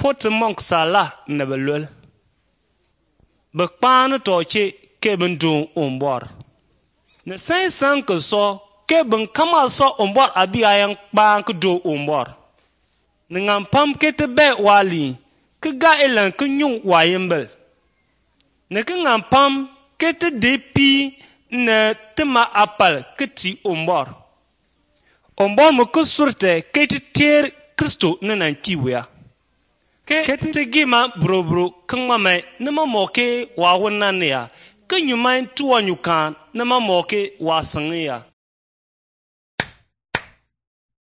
Fort monk sala ne belul. Bekpan toche ke bendung ombor. Ne sang ke so ke ben kamal so ombor abi ayang bang ke do ombor. Ne ngampam ke te be wali ke ga elan ke nyung wayembel. Ne ke ngampam ke te depi ne tema apal ke ti ombor. Ombor mo ke surte ke te ter Kristo ne nan kiwea. Ke te gima bro kengma me ne ma moke wa wona ne ya ke nyuman tuwa nyukan ne ma moke wa sangia